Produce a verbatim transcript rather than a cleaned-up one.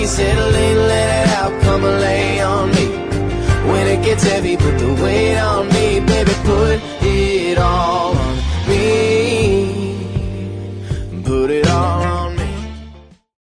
Settle in, let it out, come and lay on me. When it gets heavy, put the weight